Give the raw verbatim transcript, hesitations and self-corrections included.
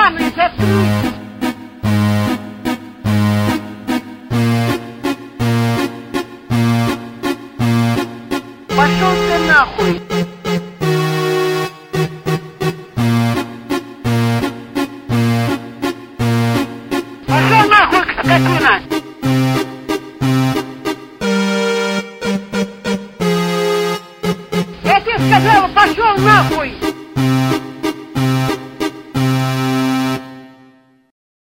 ебаный, заткнись! Пошел ты нахуй! Пошел нахуй, скотина! Я тебе сказала, пошел нахуй!